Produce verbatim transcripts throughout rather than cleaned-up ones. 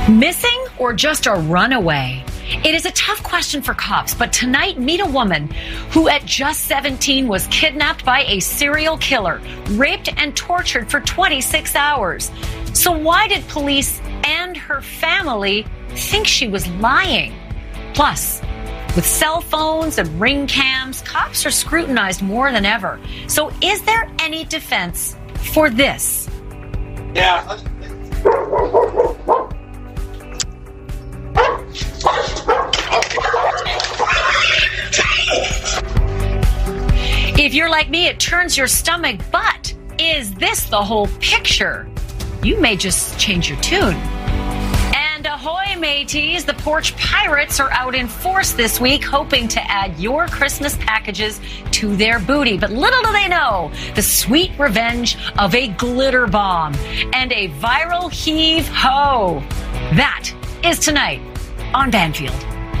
Missing or just a runaway? It is a tough question for cops, but tonight meet a woman who at just seventeen was kidnapped by a serial killer, raped and tortured for twenty-six hours. So why did police and her family think she was lying? Plus, with cell phones and ring cams, cops are scrutinized more than ever. So is there any defense for this? Yeah. If you're like me, it turns your stomach, but is this the whole picture? You may just change your tune. And ahoy, mateys, the Porch Pirates are out in force this week, hoping to add your Christmas packages to their booty. But little do they know, the sweet revenge of a glitter bomb and a viral heave-ho. That is tonight on Banfield.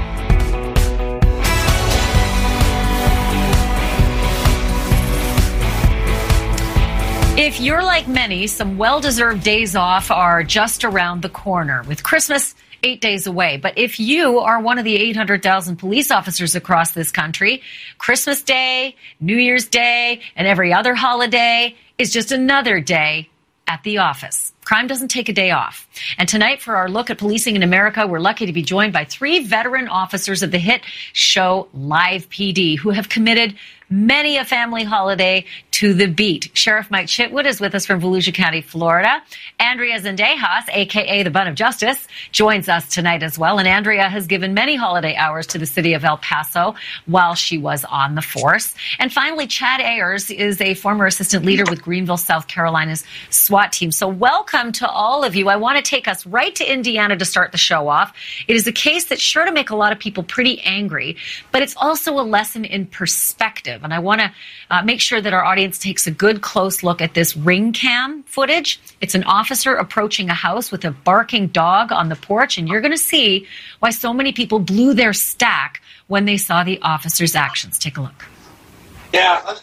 If you're like many, some well-deserved days off are just around the corner, with Christmas eight days away. But if you are one of the eight hundred thousand police officers across this country, Christmas Day, New Year's Day, and every other holiday is just another day at the office. Crime doesn't take a day off. And tonight, for our look at policing in America, we're lucky to be joined by three veteran officers of the hit show Live P D who have committed many a family holiday to the beat. Sheriff Mike Chitwood is with us from Volusia County, Florida. Andrea Zendejas, a k a the Bun of Justice, joins us tonight as well. And Andrea has given many holiday hours to the city of El Paso while she was on the force. And finally, Chad Ayers is a former assistant leader with Greenville, South Carolina's SWAT team. So welcome to all of you. I want to take us right to Indiana to start the show off. It is a case that's sure to make a lot of people pretty angry, but it's also a lesson in perspective. And I want to uh, make sure that our audience takes a good close look at this ring cam footage. It's an officer approaching a house with a barking dog on the porch, and you're going to see why so many people blew their stack when they saw the officer's actions. Take a look. Yeah.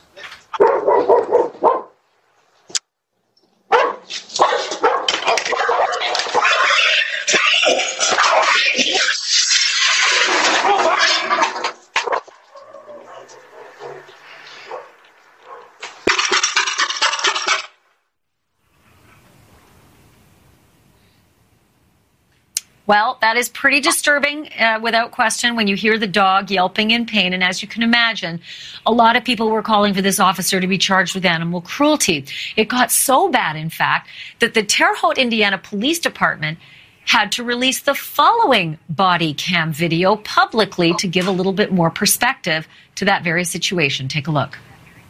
Well, that is pretty disturbing, uh, without question, when you hear the dog yelping in pain. And as you can imagine, a lot of people were calling for this officer to be charged with animal cruelty. It got so bad, in fact, that the Terre Haute, Indiana Police Department had to release the following body cam video publicly to give a little bit more perspective to that very situation. Take a look.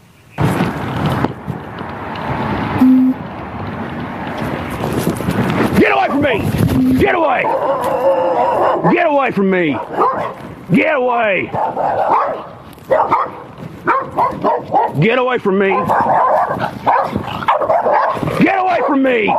Get away from me! Get away! Get away from me! Get away! Get away from me! Get away from me!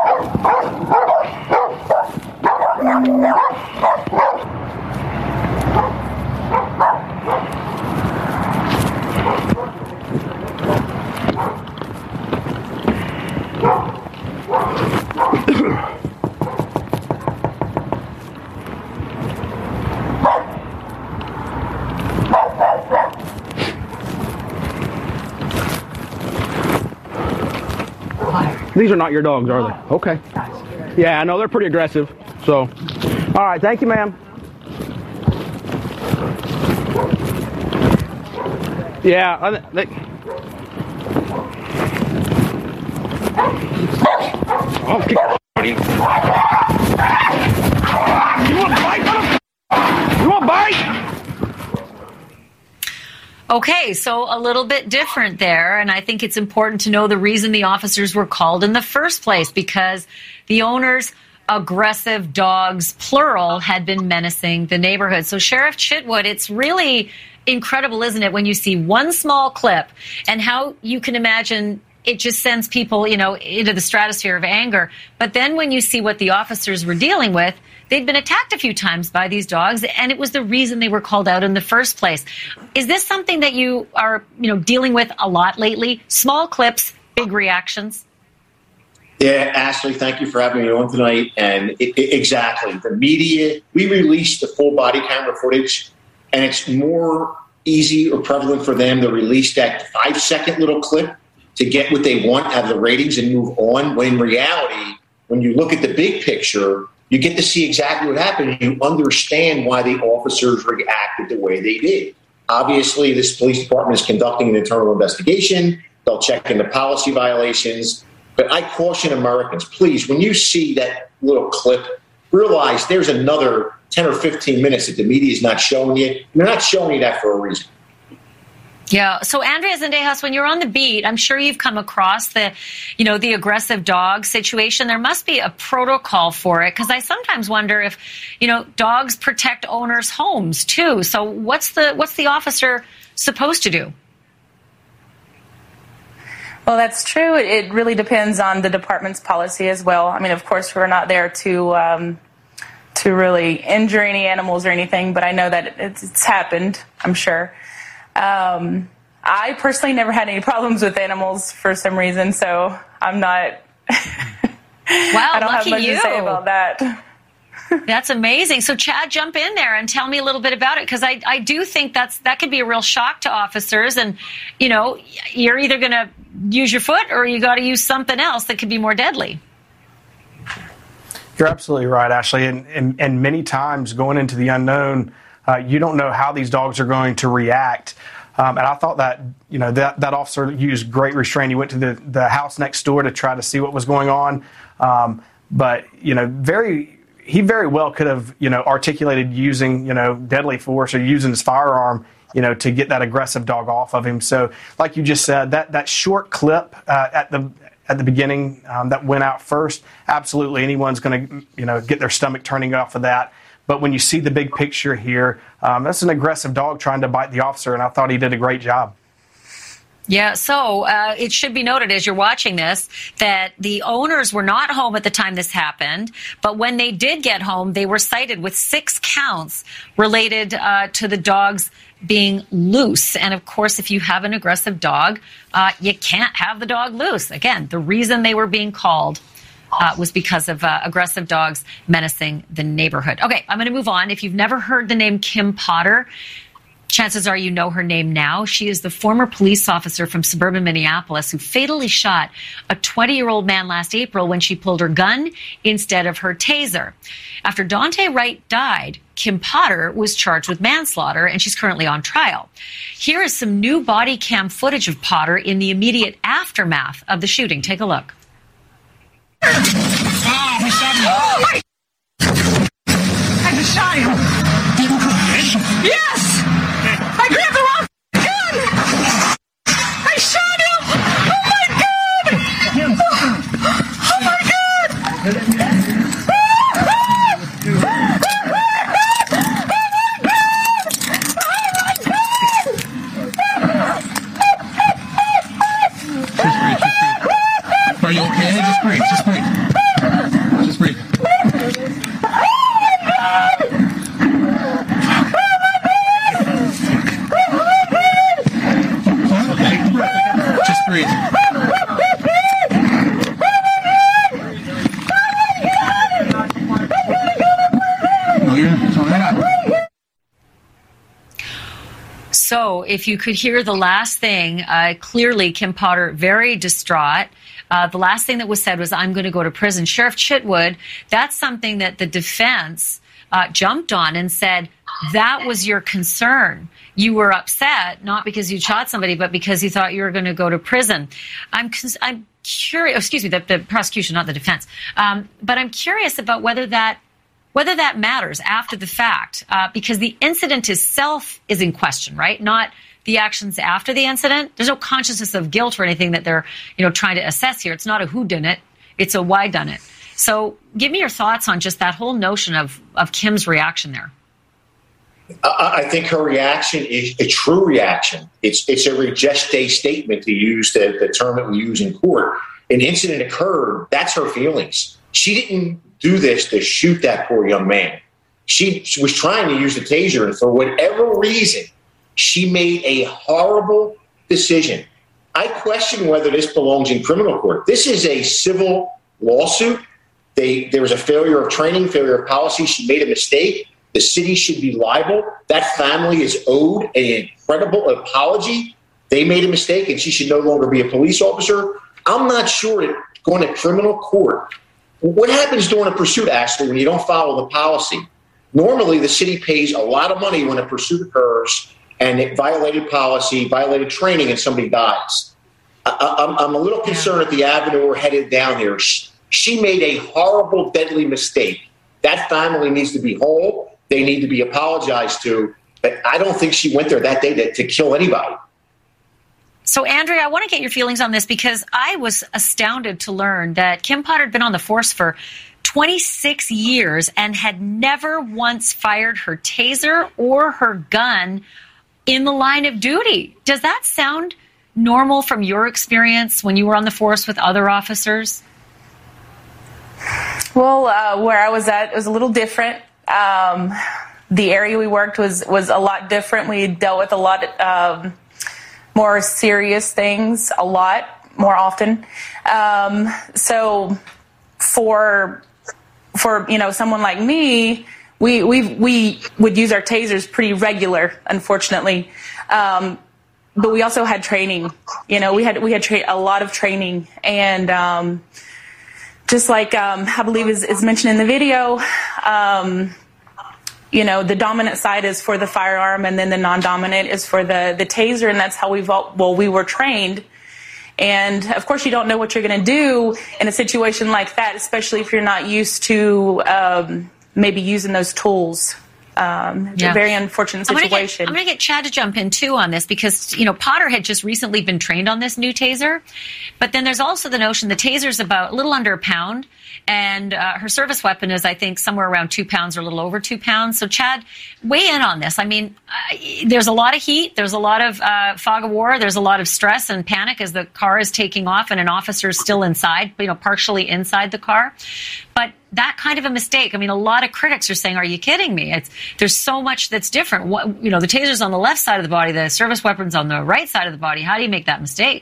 These are not your dogs, are they? Okay. Yeah, I know they're pretty aggressive. So, all right. Thank you, ma'am. Yeah. I, they, oh, kick you. You want to bite? You want to bite? Okay, so a little bit different there, and I think it's important to know the reason the officers were called in the first place, because the owner's aggressive dogs, plural, had been menacing the neighborhood. So Sheriff Chitwood, it's really incredible, isn't it, when you see one small clip and how you can imagine it just sends people, you know, into the stratosphere of anger. But then when you see what the officers were dealing with, they'd been attacked a few times by these dogs, and it was the reason they were called out in the first place. Is this something that you are, you know, dealing with a lot lately? Small clips, big reactions? Yeah, Ashley, thank you for having me on tonight. And it, it, exactly, the media, we released the full body camera footage, and it's more easy or prevalent for them to release that five-second little clip to get what they want, have the ratings, and move on. When in reality, when you look at the big picture, you get to see exactly what happened. You understand why the officers reacted the way they did. Obviously, this police department is conducting an internal investigation. They'll check into policy violations. But I caution Americans, please, when you see that little clip, realize there's another ten or fifteen minutes that the media is not showing you. They're not showing you that for a reason. Yeah. So, Andrea Zendejas, when you're on the beat, I'm sure you've come across the, you know, the aggressive dog situation. There must be a protocol for it, because I sometimes wonder if, you know, dogs protect owners' homes too. So, what's the what's the officer supposed to do? Well, that's true. It really depends on the department's policy as well. I mean, of course, we're not there to um, to really injure any animals or anything, but I know that it's, it's happened, I'm sure. Um, I personally never had any problems with animals for some reason, so I'm not. Wow, I don't lucky have much you. to say about that. That's amazing. So, Chad, jump in there and tell me a little bit about it, because I, I do think that's that could be a real shock to officers. And, you know, you're either going to use your foot or you got to use something else that could be more deadly. You're absolutely right, Ashley. And, and, and many times going into the unknown, uh, you don't know how these dogs are going to react. Um, and I thought that, you know, that, that officer used great restraint. He went to the, the house next door to try to see what was going on. Um, but, you know, very... he very well could have, you know, articulated using, you know, deadly force or using his firearm, you know, to get that aggressive dog off of him. So, like you just said, that that short clip uh, at the at the beginning um, that went out first, absolutely anyone's going to, you know, get their stomach turning off of that. But when you see the big picture here, um, that's an aggressive dog trying to bite the officer, and I thought he did a great job. Yeah, so uh, it should be noted as you're watching this that the owners were not home at the time this happened, but when they did get home, they were cited with six counts related uh, to the dogs being loose. And of course, if you have an aggressive dog, uh, you can't have the dog loose. Again, the reason they were being called uh, was because of uh, aggressive dogs menacing the neighborhood. Okay, I'm going to move on. If you've never heard the name Kim Potter, chances are you know her name now. She is the former police officer from suburban Minneapolis who fatally shot a twenty-year-old man last April when she pulled her gun instead of her taser. After Daunte Wright died, Kim Potter was charged with manslaughter, and she's currently on trial. Here is some new body cam footage of Potter in the immediate aftermath of the shooting. Take a look. Oh, he shot me. Oh, my. I just shot him. Yes! I grabbed the wrong gun! I shot him! Oh my God! Oh my God! Just breathe, just breathe. Are you okay? Just breathe, just breathe. Just breathe. Just breathe. No, you're not. So if you could hear the last thing, uh, clearly Kim Potter, very distraught. Uh, the last thing that was said was, I'm going to go to prison. Sheriff Chitwood, that's something that the defense uh, jumped on and said, that was your concern. You were upset, not because you shot somebody, but because you thought you were going to go to prison. I'm I'm curious, excuse me, the, the prosecution, not the defense. Um, but I'm curious about whether that whether that matters after the fact, uh, because the incident itself is in question, right? Not the actions after the incident. There's no consciousness of guilt or anything that they're, you know, trying to assess here. It's not a whodunit, it's a why done it. So give me your thoughts on just that whole notion of, of Kim's reaction there. I think her reaction is a true reaction. It's it's a regeste statement, to use the, the term that we use in court. An incident occurred. That's her feelings. She didn't do this to shoot that poor young man. She, she was trying to use the taser, and for whatever reason, she made a horrible decision. I question whether this belongs in criminal court. This is a civil lawsuit. They, there was a failure of training, failure of policy. She made a mistake. The city should be liable. That family is owed an incredible apology. They made a mistake, and she should no longer be a police officer. I'm not sure that going to criminal court. What happens during a pursuit, Ashley, when you don't follow the policy? Normally, the city pays a lot of money when a pursuit occurs and it violated policy, violated training, and somebody dies. I, I'm, I'm a little concerned at the avenue we're headed down here. She, she made a horrible, deadly mistake. That family needs to be whole. They need to be apologized to. But I don't think she went there that day to, to kill anybody. So, Andrea, I want to get your feelings on this because I was astounded to learn that Kim Potter had been on the force for twenty-six years and had never once fired her taser or her gun in the line of duty. Does that sound normal from your experience when you were on the force with other officers? Well, uh, where I was at, it was a little different. Um, the area we worked was, was a lot different. We dealt with a lot of um, more serious things, a lot more often. Um, so for for you know someone like me, we we we would use our tasers pretty regular, unfortunately. Um, but we also had training. You know, we had we had tra- a lot of training, and um, just like um, I believe is, is mentioned in the video. Um, You know, the dominant side is for the firearm, and then the non-dominant is for the, the taser, and that's how we've all, well, we were trained. And, of course, you don't know what you're going to do in a situation like that, especially if you're not used to um, maybe using those tools. Um, it's yeah. a very unfortunate situation. I'm going to get Chad to jump in, too, on this because, you know, Potter had just recently been trained on this new taser. But then there's also the notion the taser's about a little under a pound. And uh, her service weapon is, I think, somewhere around two pounds or a little over two pounds. So, Chad, weigh in on this. I mean, uh, there's a lot of heat. There's a lot of uh, fog of war. There's a lot of stress and panic as the car is taking off and an officer is still inside, you know, partially inside the car. But that kind of a mistake, I mean, a lot of critics are saying, are you kidding me? It's, there's so much that's different. What, you know, the taser's on the left side of the body, the service weapon's on the right side of the body. How do you make that mistake?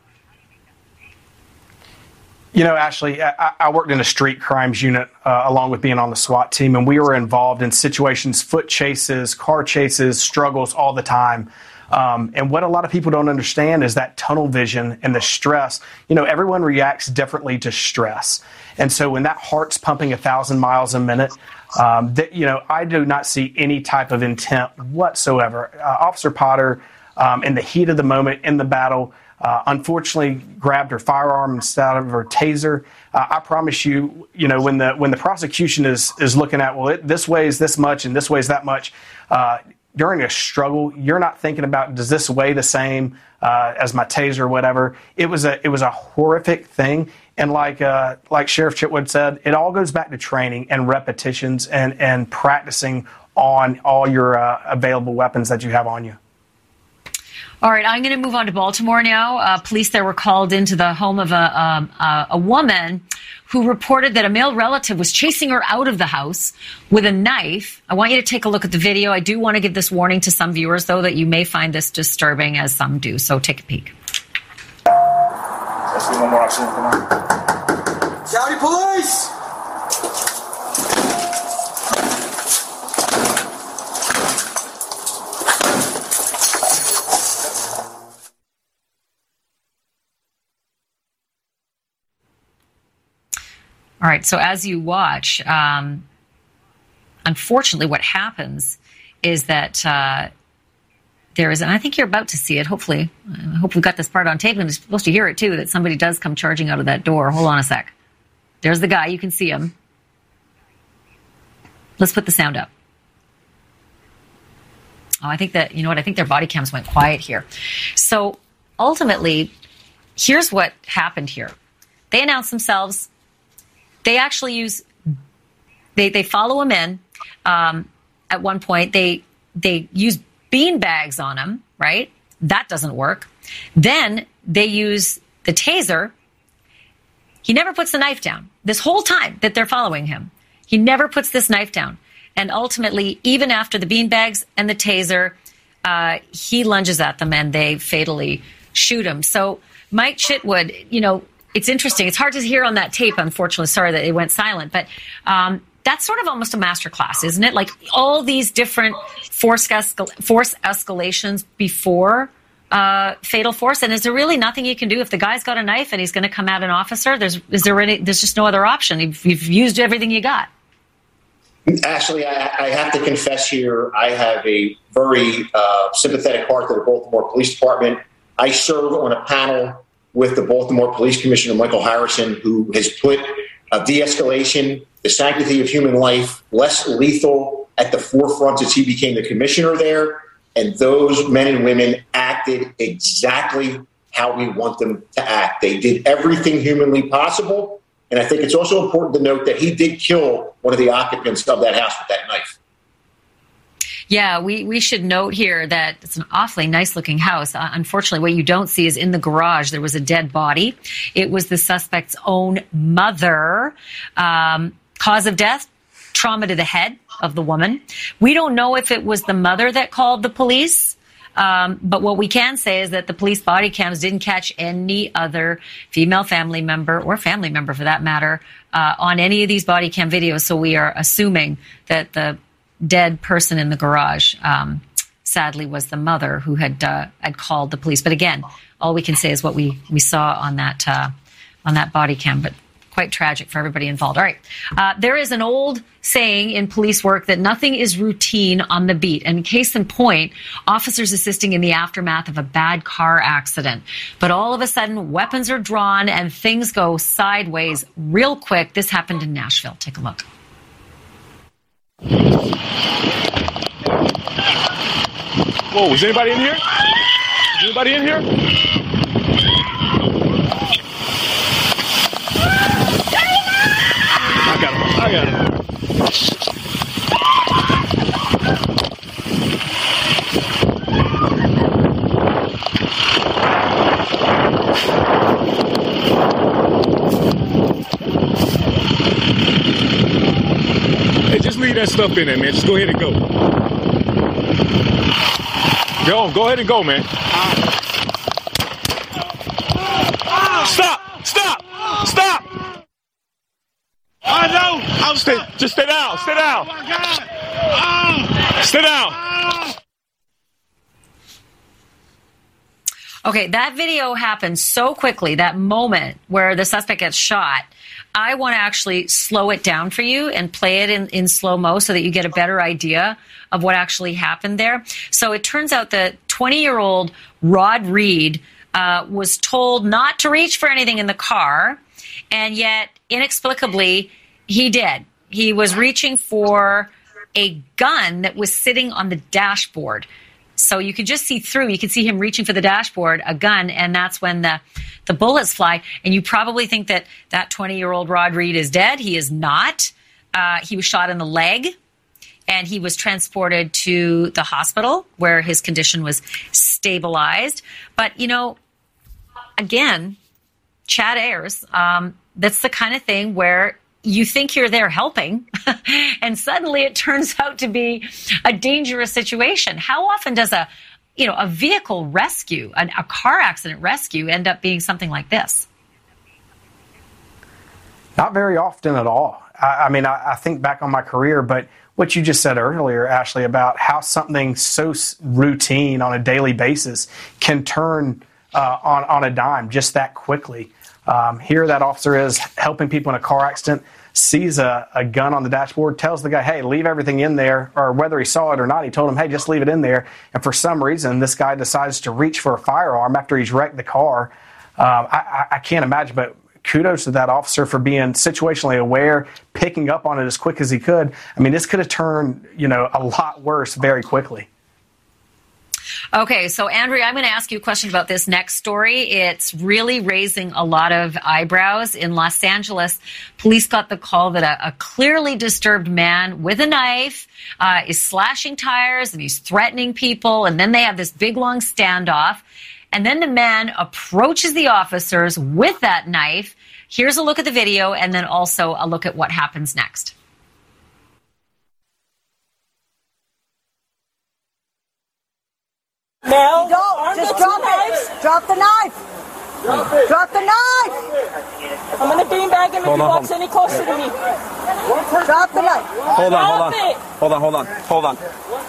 You know, Ashley, I, I worked in a street crimes unit uh, along with being on the SWAT team, and we were involved in situations, foot chases, car chases, struggles all the time. Um, and what a lot of people don't understand is that tunnel vision and the stress. You know, everyone reacts differently to stress. And so when that heart's pumping a thousand miles a minute, um, that, you know, I do not see any type of intent whatsoever. Uh, Officer Potter, um, in the heat of the moment in the battle, Uh, unfortunately, grabbed her firearm instead of her taser. Uh, I promise you, you know, when the when the prosecution is is looking at, well, it, this weighs this much and this weighs that much, uh, during a struggle, you're not thinking about, does this weigh the same uh, as my taser or whatever. It was a it was a horrific thing, and like uh, like Sheriff Chitwood said, it all goes back to training and repetitions and and practicing on all your uh, available weapons that you have on you. All right, I'm going to move on to Baltimore now. Uh, police there were called into the home of a, um, uh, a woman who reported that a male relative was chasing her out of the house with a knife. I want you to take a look at the video. I do want to give this warning to some viewers, though, that you may find this disturbing, as some do. So take a peek. Let's do one more option. Come on. County Police! All right, so as you watch, um, unfortunately what happens is that uh, there is, and I think you're about to see it, hopefully. I hope we've got this part on tape, and you're supposed to hear it too, that somebody does come charging out of that door. Hold on a sec. There's the guy. You can see him. Let's put the sound up. Oh, I think that, you know what, I think their body cams went quiet here. So ultimately, here's what happened here. They announced themselves. They actually use, they, they follow him in. Um, at one point, they they use bean bags on him, right? That doesn't work. Then they use the taser. He never puts the knife down. This whole time that they're following him, he never puts this knife down. And ultimately, even after the bean bags and the taser, uh, he lunges at them and they fatally shoot him. So Mike Chitwood, you know, it's interesting. It's hard to hear on that tape, unfortunately. Sorry that it went silent. But um, that's sort of almost a master class, isn't it? Like all these different force, escal- force escalations before uh, fatal force. And is there really nothing you can do if the guy's got a knife and he's going to come at an officer? There's is there any? There's just no other option. You've, you've used everything you got. Ashley, I, I have to confess here, I have a very uh, sympathetic heart to the Baltimore Police Department. I serve on a panel with the Baltimore Police Commissioner, Michael Harrison, who has put uh, de-escalation, the sanctity of human life, less lethal at the forefront since he became the commissioner there. And those men and women acted exactly how we want them to act. They did everything humanly possible. And I think it's also important to note that he did kill one of the occupants of that house with that knife. Yeah, we, we should note here that it's an awfully nice-looking house. Uh, unfortunately, what you don't see is in the garage there was a dead body. It was the suspect's own mother. Um, cause of death, trauma to the head of the woman. We don't know if it was the mother that called the police. Um, but what we can say is that the police body cams didn't catch any other female family member or family member for that matter uh, on any of these body cam videos. So we are assuming that the dead person in the garage um, sadly was the mother who had uh, had called the police. But again, all we can say is what we, we saw on that uh, on that body cam. But quite tragic for everybody involved. All right. Uh, there is an old saying in police work that nothing is routine on the beat. And case in point, officers assisting in the aftermath of a bad car accident. But all of a sudden, weapons are drawn and things go sideways real quick. This happened in Nashville. Take a look. Whoa, is anybody in here? Is anybody in here? I got him. I got him. Hey, just leave that stuff in there, man. Just go ahead and go. Go, go ahead and go, man. Stop! Stop! Stop! I know. I'm Stay, just stay down. Stay down. Oh my God. Oh. Stay down. Oh. Okay, that video happened so quickly, that moment where the suspect gets shot. I want to actually slow it down for you and play it in, in slow-mo so that you get a better idea of what actually happened there. So it turns out that twenty-year-old Rod Reed uh, was told not to reach for anything in the car, and yet inexplicably he did. He was reaching for a gun that was sitting on the dashboard. So you could just see through. You could see him reaching for the dashboard, a gun, and that's when the, the bullets fly. And you probably think that that twenty-year-old Rod Reed is dead. He is not. Uh, he was shot in the leg, and he was transported to the hospital where his condition was stabilized. But, you know, again, Chad Ayers, um, that's the kind of thing where you think you're there helping, and suddenly it turns out to be a dangerous situation. How often does a, you know, a vehicle rescue, a, a car accident rescue, end up being something like this? Not very often at all. I, I mean, I, I think back on my career, but what you just said earlier, Ashley, about how something so routine on a daily basis can turn uh, on, on a dime just that quickly. Um, here that officer is helping people in a car accident, sees a, a gun on the dashboard, tells the guy, hey, leave everything in there, or whether he saw it or not, he told him, hey, just leave it in there. And for some reason, this guy decides to reach for a firearm after he's wrecked the car. Um, I, I can't imagine, but kudos to that officer for being situationally aware, picking up on it as quick as he could. I mean, this could have turned, you know, a lot worse very quickly. Okay, so Andrea, I'm going to ask you a question about this next story. It's really raising a lot of eyebrows. In Los Angeles, police got the call that a, a clearly disturbed man with a knife uh, is slashing tires and he's threatening people. And then they have this big, long standoff. And then the man approaches the officers with that knife. Here's a look at the video and then also a look at what happens next. Mel, go. Just drop it. Drop the knife. Drop the knife! I'm gonna beanbag him if he walks any closer to me. Drop the knife. Hold on, hold on. Hold on, hold on, hold on.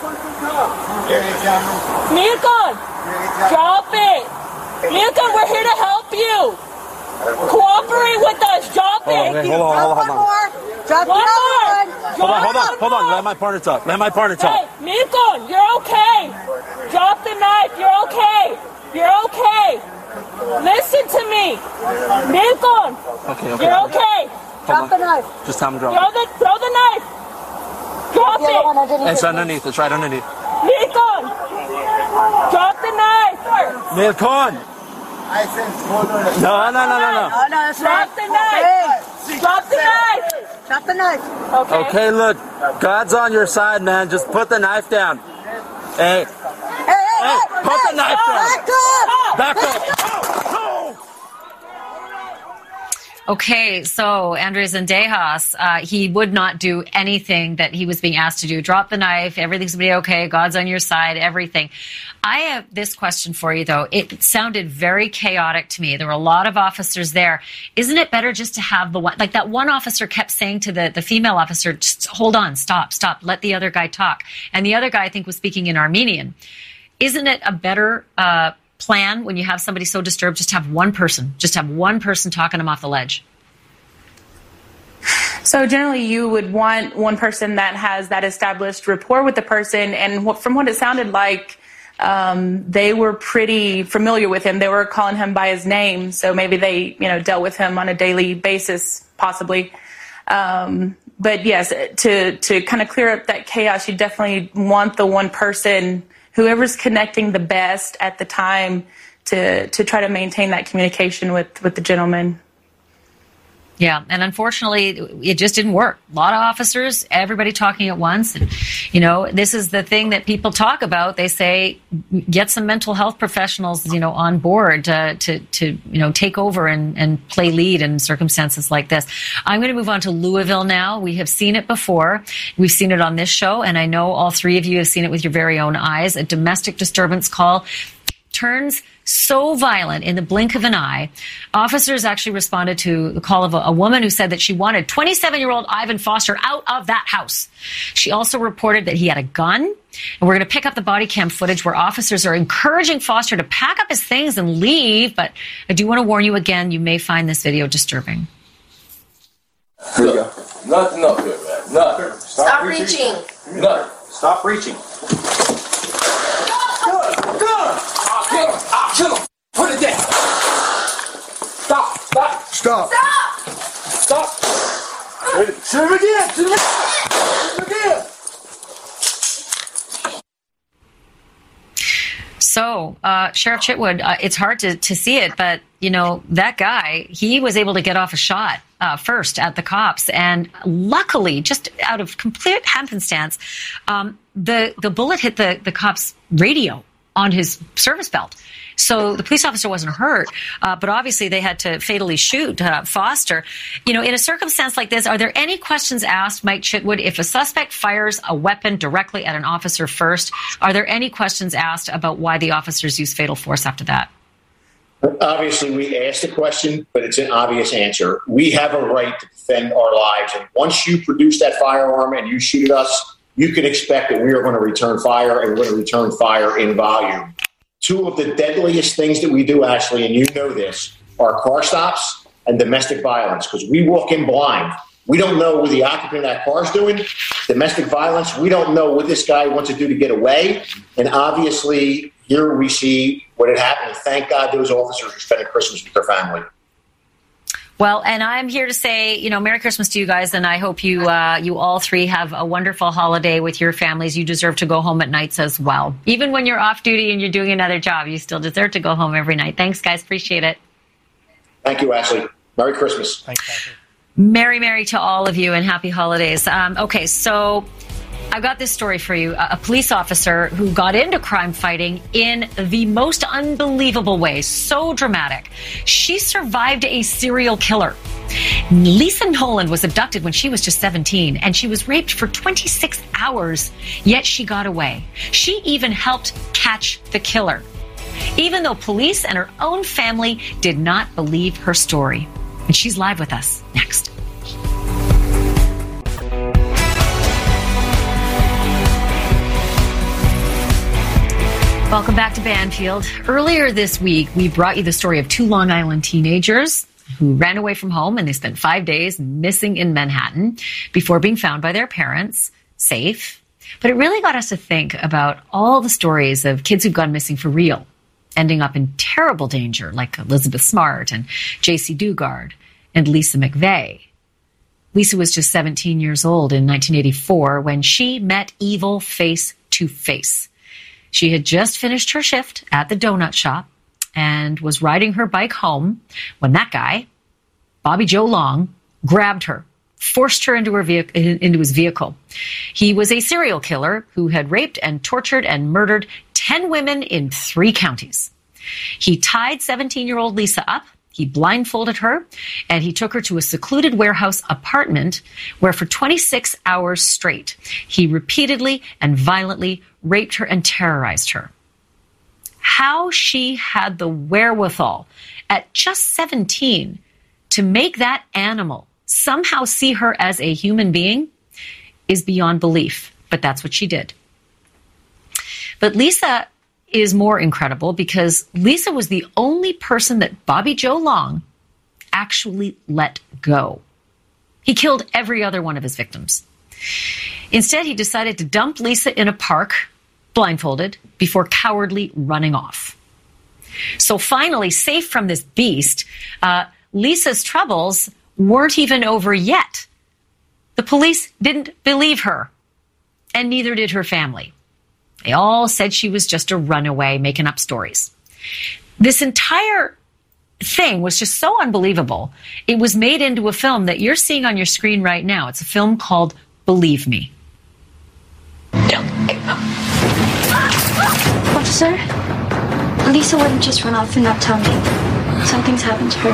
Milton, drop it. Milton, we're here to help you. Cooperate with us. Drop it. Hold on, hold on, hold on. Hold on. Drop one more. Hold on, hold on, hold on. Let my partner talk. Let my partner talk. Hey, Milton, you're okay. Drop the knife. You're okay. You're okay. Listen to me. Milton. Okay, okay. You're okay. Drop on. the knife. Just tell him to drop Throw the, throw the knife. Drop it. It's underneath. It's right underneath. Milton. Drop the knife. Milton. No, no, no, no, no. Oh, no, that's Drop right. the knife. Hey. Drop the knife. Drop the knife. Okay. Okay, look. God's on your side, man. Just put the knife down. Hey. Hey, hey, Hey, put hey, the knife down. Back up. Back up. Oh, oh. Okay, so Andres Zendejas, uh, he would not do anything that he was being asked to do. Drop the knife. Everything's going to be okay. God's on your side. Everything. I have this question for you, though. It sounded very chaotic to me. There were a lot of officers there. Isn't it better just to have the one, like that one officer kept saying to the, the female officer, just hold on, stop, stop, let the other guy talk. And the other guy, I think, was speaking in Armenian. Isn't it a better uh, plan when you have somebody so disturbed, just have one person, just have one person talking them off the ledge? So generally you would want one person that has that established rapport with the person. And what, from what it sounded like, um, they were pretty familiar with him. They were calling him by his name. So maybe they, you know, dealt with him on a daily basis, possibly. Um, but yes, to, to kind of clear up that chaos, you definitely want the one person, whoever's connecting the best at the time, to, to try to maintain that communication with, with the gentleman. Yeah, and unfortunately, it just didn't work. A lot of officers, everybody talking at once. And, you know, this is the thing that people talk about. They say, get some mental health professionals, you know, on board uh, to, to, you know, take over and, and play lead in circumstances like this. I'm going to move on to Louisville now. We have seen it before. We've seen it on this show, and I know all three of you have seen it with your very own eyes. A domestic disturbance call turns so violent in the blink of an eye. Officers actually responded to the call of a, a woman who said that she wanted twenty-seven-year-old Ivan Foster out of that house. She also reported that he had a gun. And we're going to pick up the body cam footage where officers are encouraging Foster to pack up his things and leave. But I do want to warn you again, you may find this video disturbing. Here we go. Nothing up here, man. Nothing. Stop, Stop reaching. reaching. Nothing. Stop reaching. Good. Good. I'll kill him. I'll kill him. Put it down. Stop. Stop. Stop. Stop. Stop. Shoot him again. Shoot him again. Shoot him again. So, uh, Sheriff Chitwood, uh, it's hard to, to see it, but, you know, that guy, he was able to get off a shot uh, first at the cops. And luckily, just out of complete happenstance, um, the, the bullet hit the, the cop's radio on his service belt. So the police officer wasn't hurt, uh, but obviously they had to fatally shoot uh, Foster. You know, in a circumstance like this, are there any questions asked, Mike Chitwood, if a suspect fires a weapon directly at an officer first? Are there any questions asked about why the officers use fatal force after that? Obviously, we asked a question, but it's an obvious answer. We have a right to defend our lives. And once you produce that firearm and you shoot at us, you can expect that we are going to return fire, and we're going to return fire in volume. Two of the deadliest things that we do, Ashley, and you know this, are car stops and domestic violence, because we walk in blind. We don't know what the occupant of that car is doing. Domestic violence, we don't know what this guy wants to do to get away. And obviously, here we see what had happened. Thank God those officers are spending Christmas with their family. Well, and I'm here to say, you know, Merry Christmas to you guys, and I hope you uh, you all three have a wonderful holiday with your families. You deserve to go home at nights as well. Even when you're off duty and you're doing another job, you still deserve to go home every night. Thanks, guys. Appreciate it. Thank you, Ashley. Merry Christmas. Thanks, Ashley. Merry, Merry to all of you, and happy holidays. Um, okay, so I've got this story for you. A police officer who got into crime fighting in the most unbelievable way. So dramatic. She survived a serial killer. Lisa Nolan was abducted when she was just seventeen, and she was raped for twenty-six hours, yet she got away. She even helped catch the killer. even though police and her own family did not believe her story. And she's live with us next. Welcome back to Banfield. Earlier this week, we brought you the story of two Long Island teenagers who ran away from home, and they spent five days missing in Manhattan before being found by their parents, safe. But it really got us to think about all the stories of kids who've gone missing for real, ending up in terrible danger, like Elizabeth Smart and J C Dugard and Lisa McVeigh. Lisa was just seventeen years old in nineteen eighty-four when she met evil face to face. She had just finished her shift at the donut shop and was riding her bike home when that guy, Bobby Joe Long, grabbed her, forced her into her vehicle, into his vehicle. He was a serial killer who had raped and tortured and murdered ten women in three counties. He tied seventeen-year-old Lisa up, he blindfolded her, and he took her to a secluded warehouse apartment where for twenty-six hours straight, he repeatedly and violently raped her and terrorized her. How she had the wherewithal at just seventeen to make that animal somehow see her as a human being is beyond belief, but that's what she did. But Lisa is more incredible because Lisa was the only person that Bobby Joe Long actually let go. He killed every other one of his victims. Instead, he decided to dump Lisa in a park, blindfolded, before cowardly running off. So finally, safe from this beast, uh, Lisa's troubles weren't even over yet. The police didn't believe her, and neither did her family. They all said she was just a runaway, making up stories. This entire thing was just so unbelievable. It was made into a film that you're seeing on your screen right now. It's a film called Believe Me. Officer, Lisa wouldn't just run off and not tell me. Something's happened to her.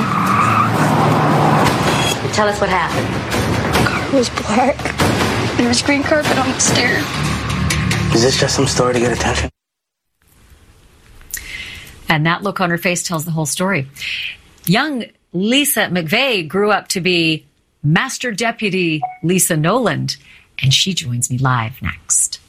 Tell us what happened. The car was black. There was green carpet on the stairs. Is this just some story to get attention? And that look on her face tells the whole story. Young Lisa McVeigh grew up to be Master Deputy Lisa Noland, and she joins me live next.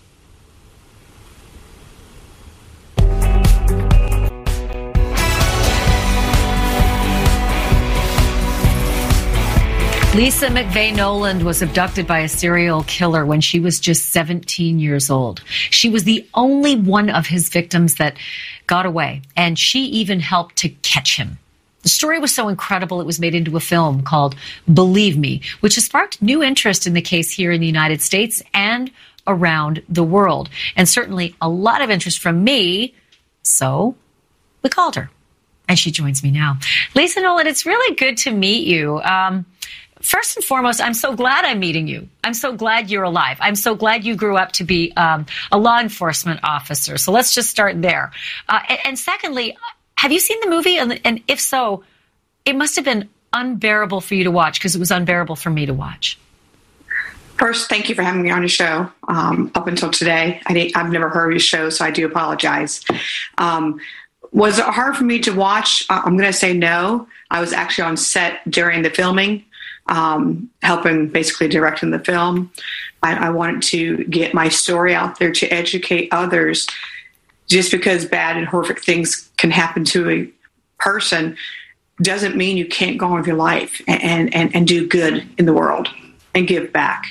Lisa McVeigh Noland was abducted by a serial killer when she was just seventeen years old. She was the only one of his victims that got away, and she even helped to catch him. The story was so incredible, it was made into a film called Believe Me, which has sparked new interest in the case here in the United States and around the world, and certainly a lot of interest from me, so we called her, and she joins me now. Lisa Noland, it's really good to meet you. Um, First and foremost, I'm so glad I'm meeting you. I'm so glad you're alive. I'm so glad you grew up to be um, a law enforcement officer. So let's just start there. Uh, and, and secondly, have you seen the movie? And, and if so, it must have been unbearable for you to watch because it was unbearable for me to watch. First, thank you for having me on your show. Um, up until today, I didn't, I've never heard your show, so I do apologize. Um, was it hard for me to watch? Uh, I'm going to say no. I was actually on set during the filming. Um, helping basically directing the film. I, I wanted to get my story out there to educate others. Just because bad and horrific things can happen to a person doesn't mean you can't go on with your life and, and, and do good in the world and give back.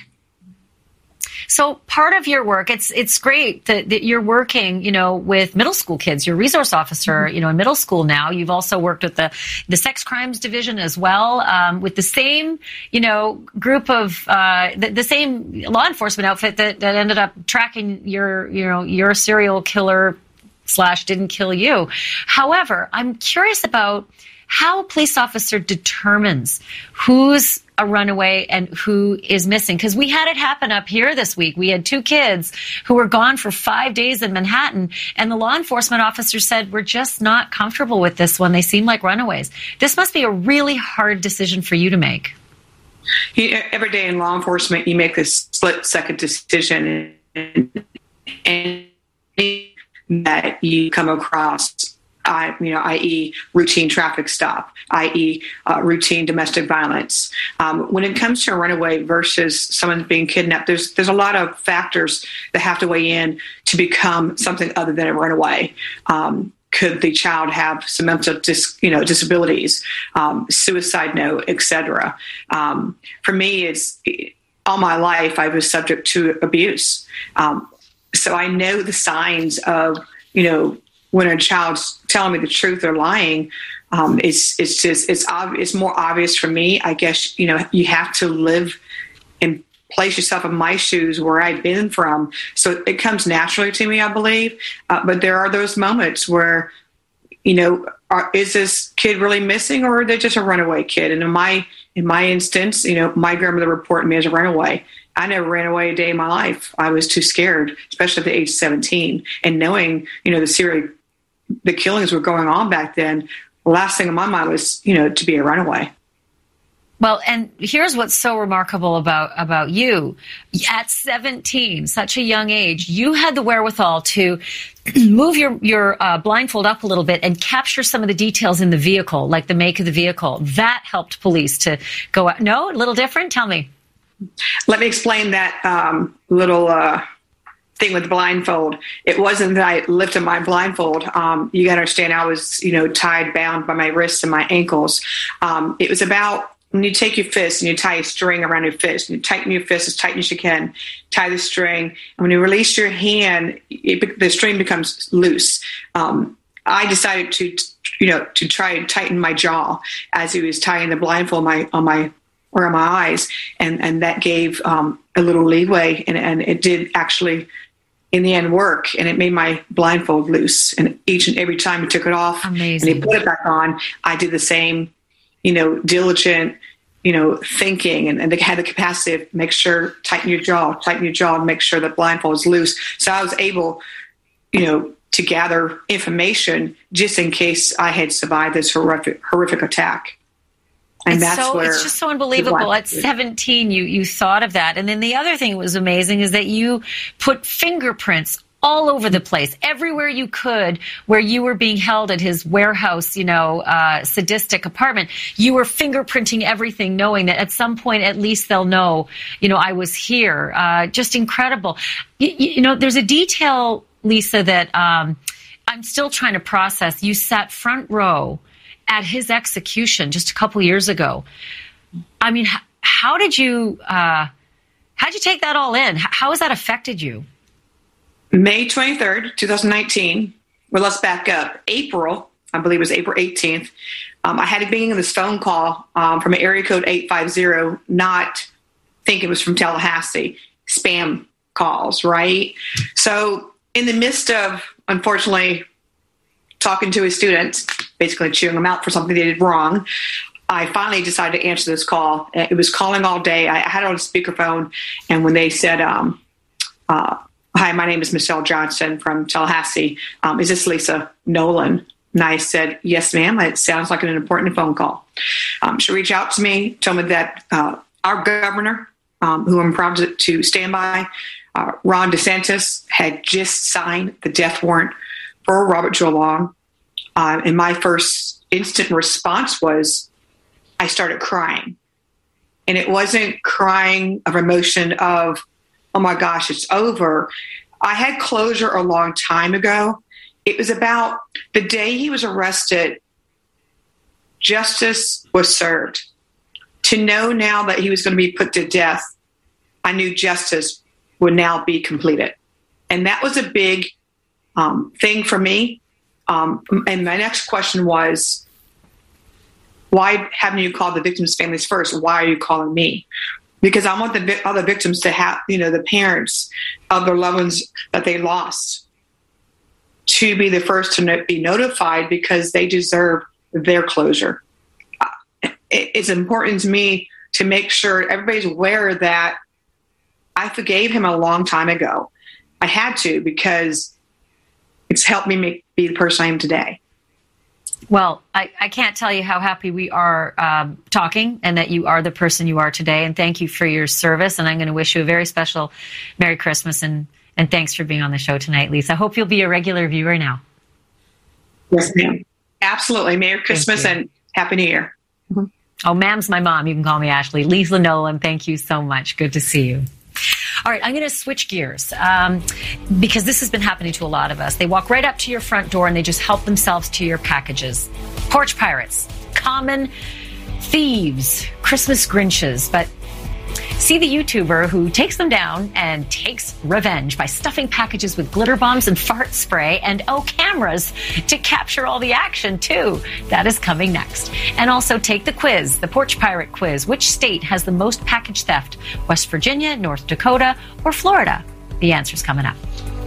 So part of your work, it's it's great that, that you're working, you know, with middle school kids. You're a resource officer, you know, in middle school now. You've also worked with the, the sex crimes division as well, um, with the same, you know, group of uh, the, the same law enforcement outfit that, that ended up tracking your, you know, your serial killer slash didn't kill you. However, I'm curious about how a police officer determines who's a runaway and who is missing. Because we had it happen up here this week. We had two kids who were gone for five days in Manhattan, and the law enforcement officer said, we're just not comfortable with this one. They seem like runaways. This must be a really hard decision for you to make. You, every day in law enforcement, you make this split-second decision, and, and that you come across I, you know, that is, routine traffic stop, that is, uh, routine domestic violence. Um, when it comes to a runaway versus someone being kidnapped, there's there's a lot of factors that have to weigh in to become something other than a runaway. Um, could the child have some mental dis, you know, disabilities, um, suicide note, et cetera? Um, for me, it's all my life I was subject to abuse. Um, so I know the signs of, you know, when a child's telling me the truth or lying. Um, it's it's just it's ob- it's more obvious for me. I guess, you know, you have to live and place yourself in my shoes where I've been from. So it comes naturally to me, I believe. Uh, but there are those moments where, you know, are, is this kid really missing, or are they just a runaway kid? And in my in my instance, you know, my grandmother reported me as a runaway. I never ran away a day in my life. I was too scared, especially at the age of seventeen, and knowing, you know, the serial the killings were going on back then. The last thing in my mind was, you know, to be a runaway. Well, and here's what's so remarkable about, about you. At seventeen, such a young age, you had the wherewithal to move your, your uh, blindfold up a little bit and capture some of the details in the vehicle, like the make of the vehicle. That helped police to go out. No, a little different? Tell me. Let me explain that um, little uh, thing with the blindfold. It wasn't that I lifted my blindfold. Um, you got to understand, I was, you know, tied, bound by my wrists and my ankles. Um, it was about when you take your fist and you tie a string around your fist, and you tighten your fist as tight as you can, tie the string, and when you release your hand, it, the string becomes loose. Um, I decided to, you know, to try and tighten my jaw as he was tying the blindfold on my on my or on my eyes, and and that gave um, a little leeway, and, and it did actually, in the end, work, and it made my blindfold loose. And each and every time he took it off, Amazing. and he put it back on, I did the same, you know, diligent, you know, thinking, and, and they had the capacity to make sure, tighten your jaw, tighten your jaw, and make sure the blindfold is loose. So I was able, you know, to gather information just in case I had survived this horrific, horrific attack. And it's that's so, where it's just so unbelievable. At seventeen, you, you thought of that. And then the other thing that was amazing is that you put fingerprints all over the place, everywhere you could, where you were being held at his warehouse, you know, uh, sadistic apartment. You were fingerprinting everything, knowing that at some point, at least they'll know, you know, I was here. Uh, just incredible. You, you know, there's a detail, Lisa, that um, I'm still trying to process. You sat front row at his execution just a couple years ago. I mean, h- how did you, uh, how did you take that all in? H- how has that affected you? May twenty-third, twenty nineteen. Well, let's back up. April, I believe it was April eighteenth. Um, I had to be in this phone call um, from an area code eight five zero, not think it was from Tallahassee, spam calls, right? So in the midst of, unfortunately, talking to his students, basically chewing them out for something they did wrong, I finally decided to answer this call. It was calling all day. I had it on speakerphone, and when they said, um, uh, hi, my name is Michelle Johnson from Tallahassee. Um, is this Lisa Nolan? And I said, yes, ma'am. It sounds like an important phone call. Um, she reached out to me, told me that uh, our governor, um, who I'm proud to, to stand by, uh, Ron DeSantis, had just signed the death warrant for Robert Joe Long. Uh, and my first instant response was, I started crying. And it wasn't crying of emotion of, oh my gosh, it's over. I had closure a long time ago. It was about the day he was arrested, justice was served. To know now that he was going to be put to death, I knew justice would now be completed. And that was a big um, thing for me. Um, and my next question was, why haven't you called the victims' families first? Why are you calling me? Because I want the other victims to have, you know, the parents of their loved ones that they lost to be the first to no- be notified, because they deserve their closure. It's important to me to make sure everybody's aware that I forgave him a long time ago. I had to, because it's helped me make, be the person I am today. Well, I, I can't tell you how happy we are um, talking, and that you are the person you are today. And thank you for your service. And I'm going to wish you a very special Merry Christmas, and, and thanks for being on the show tonight, Lisa. I hope you'll be a regular viewer now. Yes, ma'am. Absolutely. Merry Christmas and Happy New Year. Mm-hmm. Oh, ma'am's my mom. You can call me Ashley. Lisa Nolan, thank you so much. Good to see you. All right, I'm going to switch gears um, because this has been happening to a lot of us. They walk right up to your front door and they just help themselves to your packages. Porch pirates, common thieves, Christmas Grinches, but see the YouTuber who takes them down and takes revenge by stuffing packages with glitter bombs and fart spray and, oh, cameras to capture all the action, too. That is coming next. And also take the quiz, the Porch Pirate quiz. Which state has the most package theft? West Virginia, North Dakota, or Florida? The answer's coming up.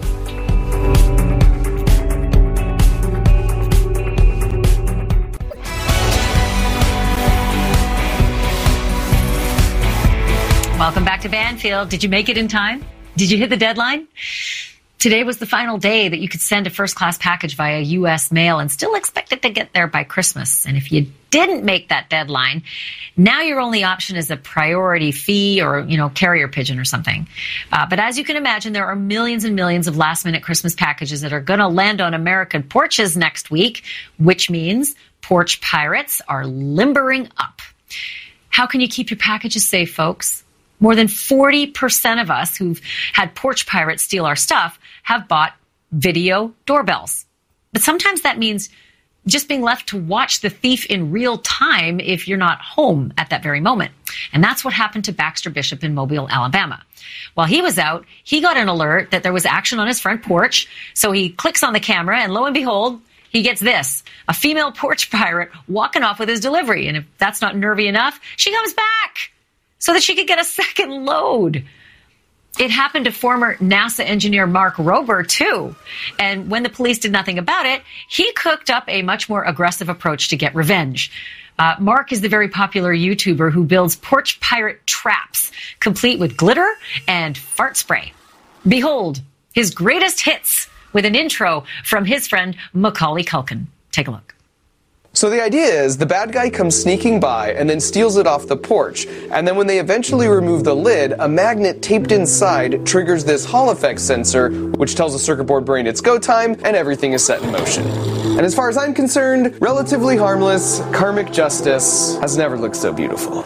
Welcome back to Banfield. Did you make it in time? Did you hit the deadline? Today was the final day that you could send a first-class package via U S mail and still expect it to get there by Christmas. And if you didn't make that deadline, now your only option is a priority fee or, you know, carrier pigeon or something. Uh, but as you can imagine, there are millions and millions of last-minute Christmas packages that are going to land on American porches next week, which means porch pirates are limbering up. How can you keep your packages safe, folks? More than forty percent of us who've had porch pirates steal our stuff have bought video doorbells. But sometimes that means just being left to watch the thief in real time if you're not home at that very moment. And that's what happened to Baxter Bishop in Mobile, Alabama. While he was out, he got an alert that there was action on his front porch. So he clicks on the camera and lo and behold, he gets this, a female porch pirate walking off with his delivery. And if that's not nervy enough, she comes back so that she could get a second load. It happened to former NASA engineer Mark Rober, too. And when the police did nothing about it, he cooked up a much more aggressive approach to get revenge. Uh, Mark is the very popular YouTuber who builds porch pirate traps, complete with glitter and fart spray. Behold, his greatest hits with an intro from his friend Macaulay Culkin. Take a look. So the idea is the bad guy comes sneaking by and then steals it off the porch. And then when they eventually remove the lid, a magnet taped inside triggers this Hall effect sensor, which tells the circuit board brain it's go time, and everything is set in motion. And as far as I'm concerned, relatively harmless, karmic justice has never looked so beautiful.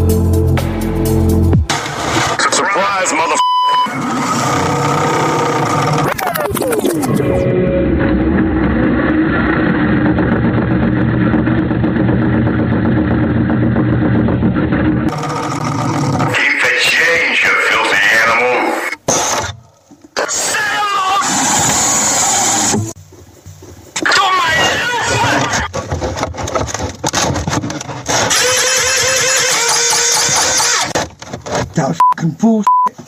Surprise, mother. That was fucking bullshit.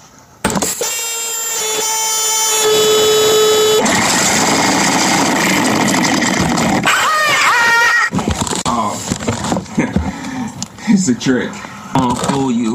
Oh, it's a trick. I'll fool you.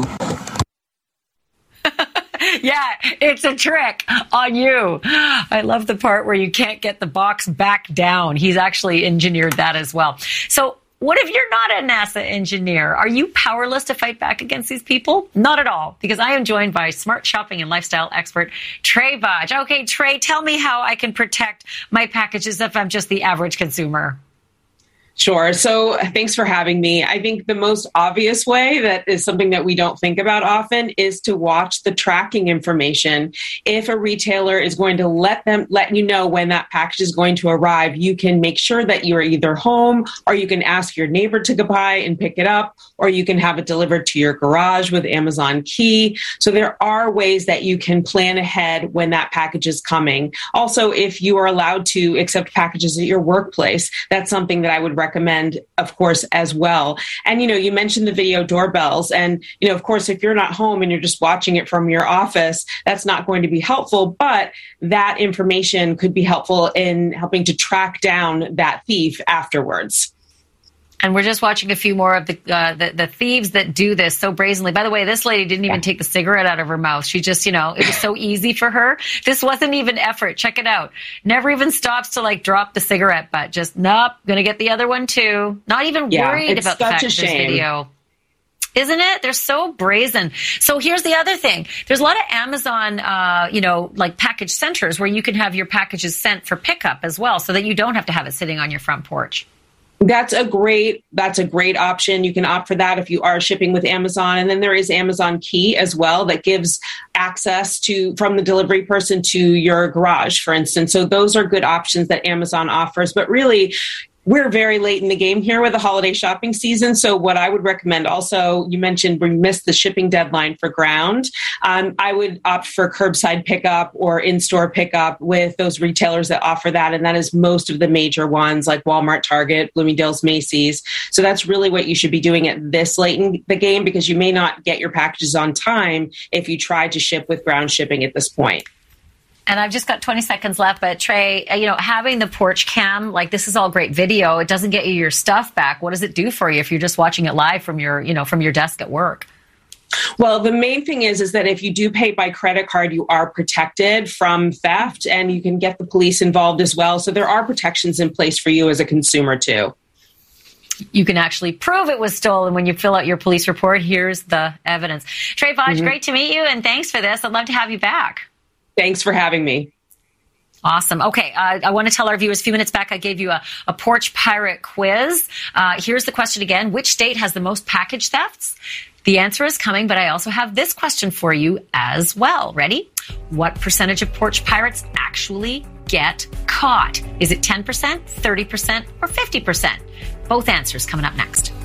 Yeah, it's a trick on you. I love the part where you can't get the box back down. He's actually engineered that as well. So what if you're not a NASA engineer? Are you powerless to fight back against these people? Not at all, because I am joined by smart shopping and lifestyle expert Trey Bodge. Okay, Trey, tell me how I can protect my packages if I'm just the average consumer. Sure. So thanks for having me. I think the most obvious way that is something that we don't think about often is to watch the tracking information. If a retailer is going to let them let you know when that package is going to arrive, you can make sure that you're either home, or you can ask your neighbor to go by and pick it up, or you can have it delivered to your garage with Amazon Key. So there are ways that you can plan ahead when that package is coming. Also, if you are allowed to accept packages at your workplace, that's something that I would recommend. recommend, of course, as well. And, you know, you mentioned the video doorbells. And, you know, of course, if you're not home and you're just watching it from your office, that's not going to be helpful. But that information could be helpful in helping to track down that thief afterwards. And we're just watching a few more of the, uh, the the thieves that do this so brazenly. By the way, this lady didn't even take the cigarette out of her mouth. She just, you know, it was so easy for her. This wasn't even effort. Check it out. Never even stops to like drop the cigarette butt. Just, nope, gonna get the other one too. Not even yeah, worried it's about the such fact a of this shame. video. Isn't it? They're so brazen. So here's the other thing. There's a lot of Amazon, uh, you know, like package centers where you can have your packages sent for pickup as well so that you don't have to have it sitting on your front porch. That's a great, that's a great option. You can opt for that if you are shipping with Amazon. And then there is Amazon Key as well that gives access to, from the delivery person to your garage, for instance. So those are good options that Amazon offers. But really, we're very late in the game here with the holiday shopping season. So what I would recommend also, you mentioned we missed the shipping deadline for ground. Um, I would opt for curbside pickup or in-store pickup with those retailers that offer that. And that is most of the major ones like Walmart, Target, Bloomingdale's, Macy's. So that's really what you should be doing at this late in the game, because you may not get your packages on time if you try to ship with ground shipping at this point. And I've just got twenty seconds left, but Trey, you know, having the porch cam, like this is all great video. It doesn't get you your stuff back. What does it do for you if you're just watching it live from your, you know, from your desk at work? Well, the main thing is, is that if you do pay by credit card, you are protected from theft, and you can get the police involved as well. So there are protections in place for you as a consumer too. You can actually prove it was stolen when you fill out your police report. Here's the evidence. Trey Foch, mm-hmm. great to meet you, and thanks for this. I'd love to have you back. Thanks for having me. Awesome. Okay, uh, I want to tell our viewers, a few minutes back, I gave you a, a Porch Pirate quiz. Uh, here's the question again. Which state has the most package thefts? The answer is coming, but I also have this question for you as well. Ready? What percentage of Porch Pirates actually get caught? Is it ten percent, thirty percent, or fifty percent? Both answers coming up next.